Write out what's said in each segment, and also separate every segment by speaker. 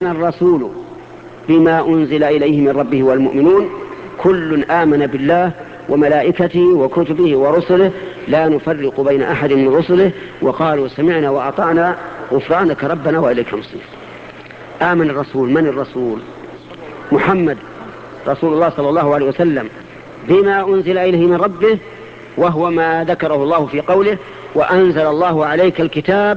Speaker 1: الرسول بما أنزل إليه من ربه والمؤمنون كل آمن بالله وملائكته وكتبه ورسله لا نفرق بين أحد من رسله وقالوا سمعنا وأطعنا غفرانك ربنا وإليك المصير. آمن الرسول. من الرسول؟ محمد رسول الله صلى الله عليه وسلم بما أنزل إليه من ربه، وهو ما ذكره الله في قوله وأنزل الله عليك الكتاب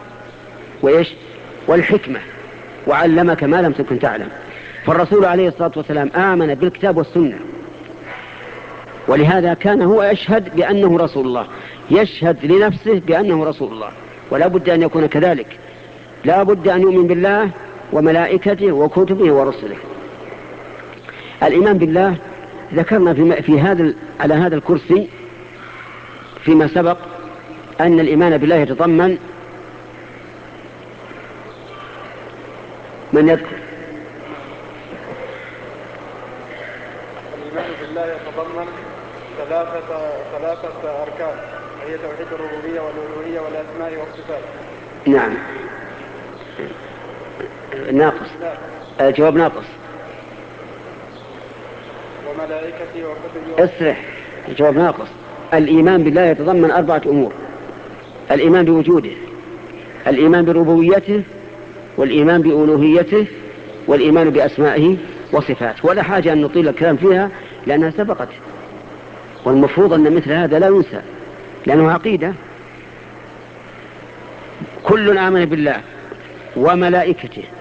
Speaker 1: والحكمة وعلمك ما لم تكن تعلم. فالرسول عليه الصلاة والسلام آمن بالكتاب والسنة، ولهذا كان هو يشهد بأنه رسول الله، يشهد لنفسه بأنه رسول الله، ولا بد أن يكون كذلك. لا بد أن يؤمن بالله وملائكته وكتبه ورسله. الإيمان بالله ذكرنا على هذا الكرسي فيما سبق أن الإيمان بالله يتضمن من يذكر.
Speaker 2: الإيمان بالله يتضمن ثلاثة أركان، هي توحيد الربوبية والألوهية والأسماء والصفات.
Speaker 1: نعم. ناقص. الجواب ناقص.
Speaker 2: وملائكته وكتبه.
Speaker 1: اسرح. الجواب ناقص. الإيمان بالله يتضمن 4 أمور: الإيمان بوجوده، الإيمان بربوبيته، والإيمان بألوهيته، والإيمان بأسمائه وصفاته. ولا حاجة أن نطيل الكلام فيها لأنها سبقت، والمفروض أن مثل هذا لا ينسى لأنه عقيدة. كل آمن بالله وملائكته